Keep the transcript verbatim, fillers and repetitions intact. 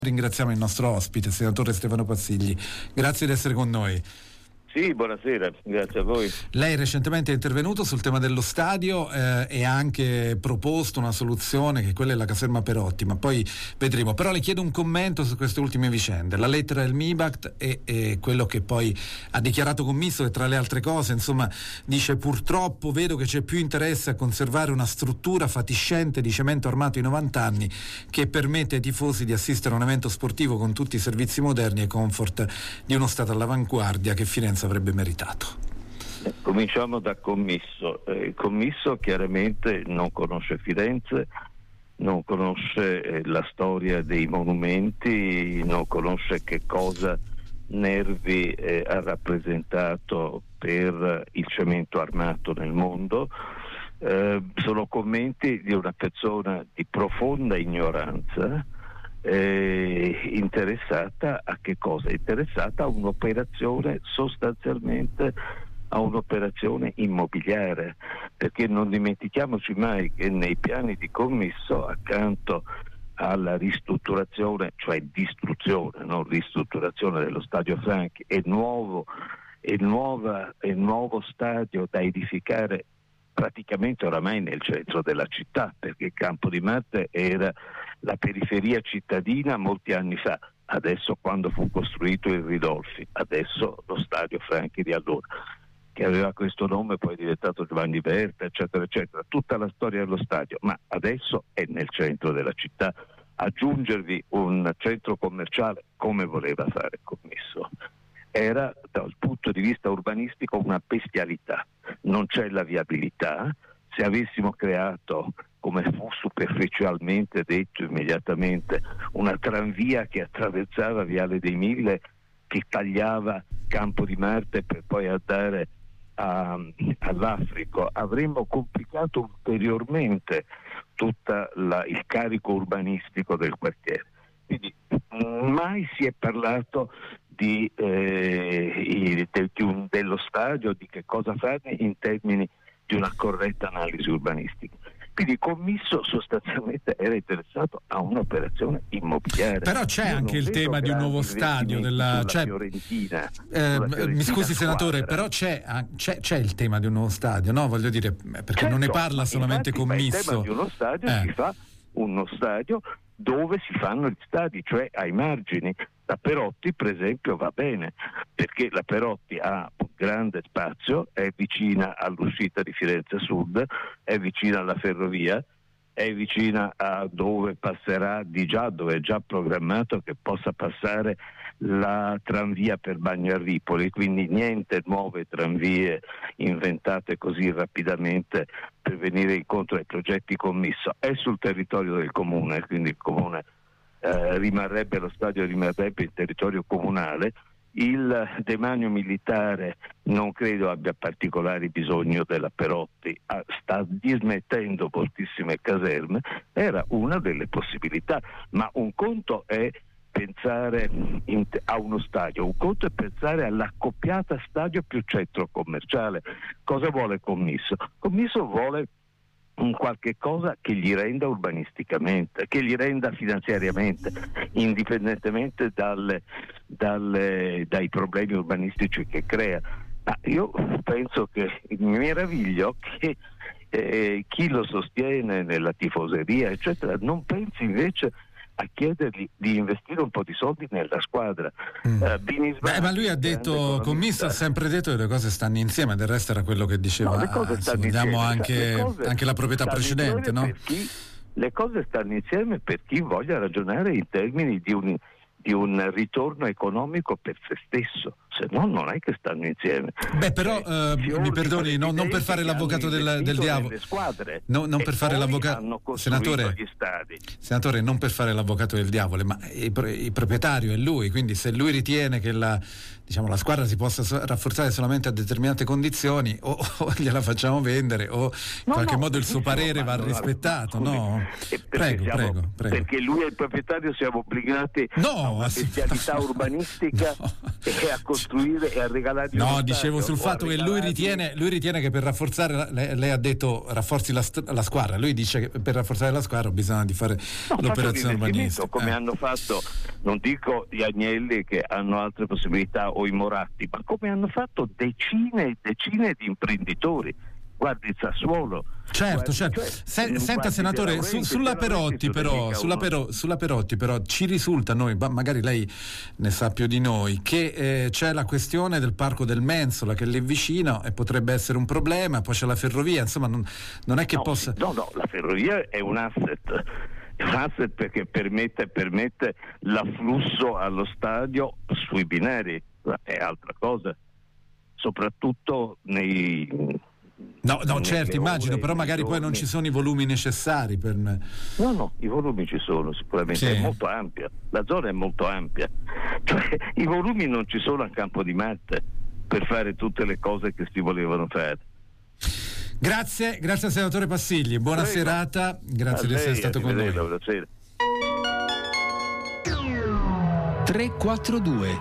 Ringraziamo il nostro ospite, senatore Stefano Passigli. Grazie di essere con noi. Sì, buonasera, grazie a voi. Lei recentemente è intervenuto sul tema dello stadio eh, e ha anche proposto una soluzione, che quella è la caserma Perotti, ma poi vedremo. Però le chiedo un commento su queste ultime vicende, la lettera del MIBACT e, e quello che poi ha dichiarato Commisso, che tra le altre cose, insomma, dice: purtroppo vedo che c'è più interesse a conservare una struttura fatiscente di cemento armato in novanta anni che permette ai tifosi di assistere a un evento sportivo con tutti i servizi moderni e comfort di uno stato all'avanguardia che Firenze avrebbe meritato. Cominciamo da Commisso. Eh, il Commisso chiaramente non conosce Firenze, non conosce eh, la storia dei monumenti, non conosce che cosa Nervi eh, ha rappresentato per il cemento armato nel mondo. Eh, sono commenti di una persona di profonda ignoranza, Eh, interessata a che cosa? Interessata a un'operazione, sostanzialmente a un'operazione immobiliare, perché non dimentichiamoci mai che nei piani di Commisso, accanto alla ristrutturazione, cioè distruzione, non ristrutturazione dello Stadio Franchi, e nuovo, e nuova, e nuovo stadio da edificare praticamente oramai nel centro della città, perché il Campo di Marte era la periferia cittadina molti anni fa, adesso quando fu costruito il Ridolfi, adesso lo Stadio Franchi di allora, che aveva questo nome, poi è diventato Giovanni Berta, eccetera, eccetera, tutta la storia dello stadio, ma adesso è nel centro della città. Aggiungervi un centro commerciale, come voleva fare Commisso, era dal punto di vista urbanistico una bestialità. Non c'è la viabilità. Se avessimo creato, come fu superficialmente detto immediatamente, una tranvia che attraversava Viale dei Mille, che tagliava Campo di Marte per poi andare a, all'Africo, avremmo complicato ulteriormente tutto il carico urbanistico del quartiere. Quindi mai si è parlato di, eh, de, di un, dello stadio, di che cosa fare in termini di una corretta analisi urbanistica. Quindi Commisso sostanzialmente era interessato a un'operazione immobiliare. Però c'è Io anche il tema di un nuovo stadio della cioè, Fiorentina, eh, Fiorentina. Mi scusi senatore, squadra. Però c'è, c'è, c'è il tema di un nuovo stadio, no? Voglio dire, perché certo, non ne parla solamente Commisso. Il tema di uno stadio eh. si fa uno stadio dove si fanno gli stadi, cioè ai margini. La Perotti per esempio va bene, perché la Perotti ha un grande spazio, è vicina all'uscita di Firenze Sud, è vicina alla ferrovia, è vicina a dove passerà di già, dove è già programmato che possa passare la tranvia per Bagnarripoli, quindi niente nuove tranvie inventate così rapidamente per venire incontro ai progetti Commisso. È sul territorio del comune, quindi il comune eh, rimarrebbe, lo stadio rimarrebbe in territorio comunale. Il demanio militare non credo abbia particolari bisogno della Perotti, ah, sta dismettendo moltissime caserme, era una delle possibilità, ma un conto è pensare in, a uno stadio, un conto è pensare all'accoppiata stadio più centro commerciale. Cosa vuole Commisso? Commisso vuole un qualche cosa che gli renda urbanisticamente, che gli renda finanziariamente, indipendentemente dalle, dalle, dai problemi urbanistici che crea. Ma io penso che mi meraviglio che eh, chi lo sostiene nella tifoseria, eccetera, non pensi invece a chiedergli di investire un po' di soldi nella squadra. Mm. Uh, Beh, ma lui ha detto, Commisso ha sempre detto che le cose stanno insieme, del resto era quello che diceva, no, le cose stanno vediamo insieme. anche, anche la proprietà precedente, no? Chi, le cose stanno insieme per chi voglia ragionare in termini di un, di un ritorno economico per se stesso, se no non è che stanno insieme. Beh, però eh, mi perdoni, no, non per fare l'avvocato del, del diavolo, squadre, no, non per fare l'avvocato, senatore, gli stadi. senatore, non per fare l'avvocato del diavolo, ma il, il proprietario è lui, quindi se lui ritiene che la, diciamo, la squadra si possa so- rafforzare solamente a determinate condizioni, o, o gliela facciamo vendere, o in no, qualche no, modo il suo parere va rispettato, no? Prego, siamo, prego, prego. Perché lui è il proprietario, siamo obbligati no, a una bestialità no, urbanistica no. e a costruire costruire e a regalargli no, uno dicevo stadio, sul fatto che lui ritiene, lui ritiene che per rafforzare, lei, lei ha detto rafforzi la, la squadra, lui dice che per rafforzare la squadra bisogna di fare no, l'operazione urbanistica. Come eh. hanno fatto, non dico gli Agnelli che hanno altre possibilità o i Moratti, ma come hanno fatto decine e decine di imprenditori. Guardi il Sassuolo. Certo, guardi, certo. Cioè, Se, senta senatore, Laurenti, su, sulla Perotti però, sulla, Pero, sulla Perotti però ci risulta, noi, magari lei ne sa più di noi, che eh, c'è la questione del parco del Mensola che è lì vicino e potrebbe essere un problema, poi c'è la ferrovia, insomma non, non è che no, possa... No, no, la ferrovia è un asset. È un asset perché permette, permette l'afflusso allo stadio sui binari, è altra cosa. Soprattutto nei... No, no, certo, immagino, però magari poi non ci sono i volumi necessari per me. No, no, i volumi ci sono sicuramente, sì. È molto ampia, la zona è molto ampia, cioè i volumi non ci sono a Campo di Marte per fare tutte le cose che si volevano fare. Grazie, grazie al senatore Passigli, buona Prego. serata, grazie a di essere stato con noi. Buonasera. tre quattro due